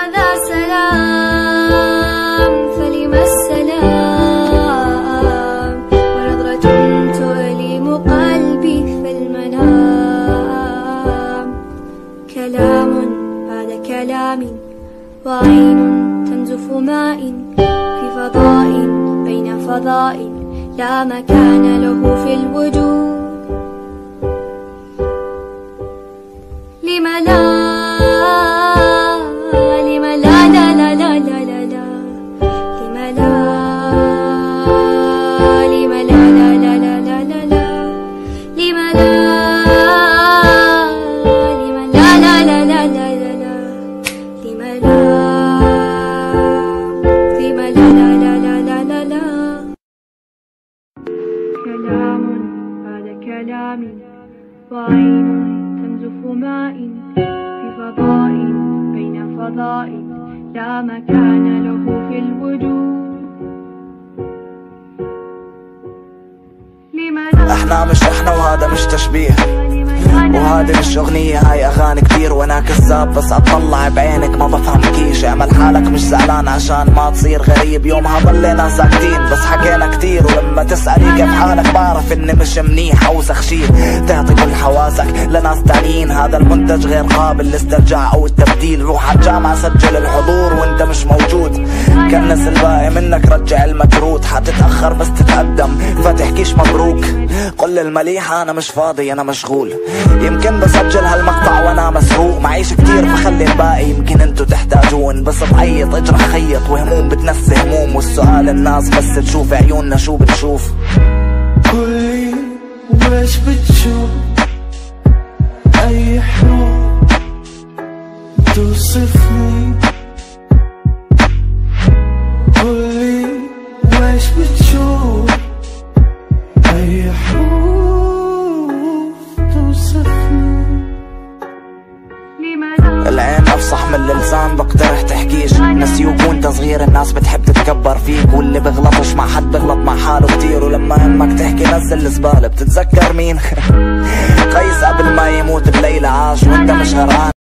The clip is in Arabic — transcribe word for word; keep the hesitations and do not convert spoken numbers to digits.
هذا سلام فلم السلام، ونظرة تؤلم قلبي في المنام. كلام بعد كلام وعين تنزف ماء في فضاء بين فضاء لا مكان له في الوجود. لم لا لم لا لا لا لا لا لا لا لم لا لم لا لا لا لا لا لا لا لم لا لم لا لا لا لا لا لا لا لم لا لم لا لا لا لا لا لا لا. كلام بعد كلام وعين تنزف ماء في فضاء بين فضاء لا مكان له في الوجود. احنا مش احنا وهذا مش تشبيه، وهذه مش اغنية، هاي اغاني كتير وانا كذاب بس اطلع بعينك ما بفهمكيش. اعمل حالك مش زعلان عشان ما تصير غريب، يومها ضلينا ساكتين بس حكينا كتير. ولما تسألي كيف حالك بعرف اني مش منيح اوسخ شي. تعطي كل حواسك لناس تانيين، هذا المنتج غير قابل للاسترجاع او التبديل. روح عالجامعة سجل الحضور وانت مش موجود، كنس الباقي منك رجع المكروت. حتتأخر بس تتقدم فتحكيش مبروك. قل المليح انا مش فاضي انا مشغول، يمكن بسجل هالمقطع وانا مسروق. معيش كتير فخلي الباقي يمكن انتو تحتاجون. بس بعيط اجرح خيط وهموم بتنسي هموم، والسؤال الناس بس تشوف عيوننا شو بتشوف. قولي ويش بتشوف، اي حروف توصفني. قولي ويش بتشوف، اي حروف توصفني. العين افصح من اللسان بقترح تحكيش. نسيوك وانت صغير الناس بتحب تتكبر فيك، واللي بغلطش مع حد بغلط مع حاله كتير. ولما همك تحكي نزل الزبالة بتتذكر مين؟ قيس قبل ما يموت الليلة عاش وانت مش غرقان.